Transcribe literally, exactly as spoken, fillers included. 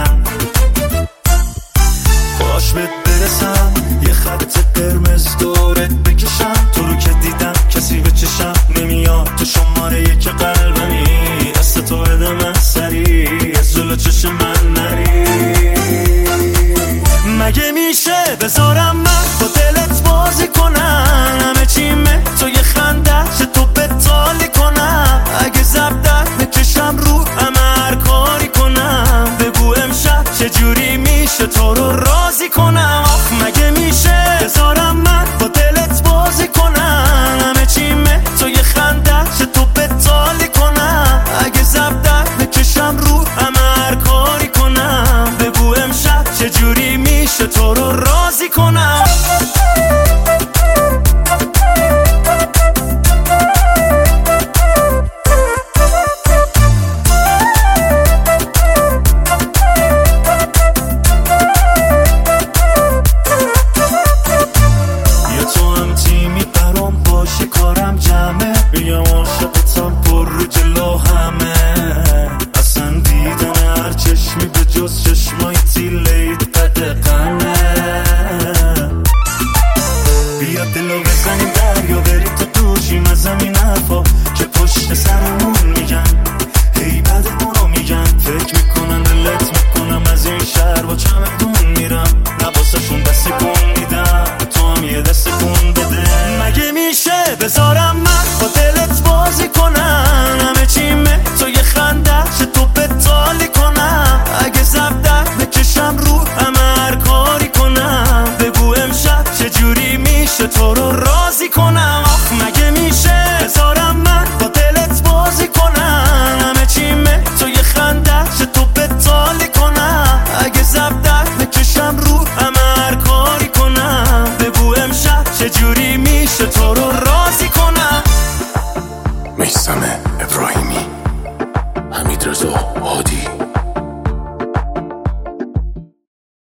میرم. باش بهت برسم یه خط قرمز دورت بکشم، تو رو که دیدم کسی به چشم نمیاد، تو شماره یک قلبمی، دست تو بده من سری، از جلو چشم من نری. مگه میشه بذارم من با دلت بازی کنم، همه چیمه تو یه خنده چه تو بتالی کنم، اگه زبدت بکشم رو همه هر کاری کنم، بگو امشب چجوری میشه تو رو راضی کنم. آخ مگه میشه بذارم من با دلت بازی کنم، همه چیمه تو یه خنده چه تو بتالی کنم، اگه زبدت بکشم رو همه هر کاری کنم، بگو امشب چجوری میشه تو رو راضی کنم. یه تو هم تیمی برام باشه کارم جمعه، بگم عاشقتم پر رو جلو همه، اصلا دیدن هر چشمی به جز چشمای تیلید قدقنه. بیا دلو بزنیم دریا بریم تا دوشیم از زمین حرفا که پشت سرمون میگن، هی بعد اونو میگن، فکر میکنن دلت میکنم از این شهر با چمدون میرم، نباسشون دست کن میدم، تو هم یه دست کن بده. مگه میشه بذارم من با دلت بازی کنم، همه چیمه تو یه خنده چه تو بتالی کنم، اگه زبدت بکشم رو همه هر کاری کنم، بگو امشب چجوری میشه تو رو راضی کنم. آخ مگه میشه بذارم من با دلت بازی کنم، همه چیمه تو یه خنده چه تو بتالی کنم، اگه زبدت بکشم رو همه هر کاری کنم، بگو امشب چجوری میشه تو رو راضی کنم. میثم ابراهیمی، حمیدرضا هادی.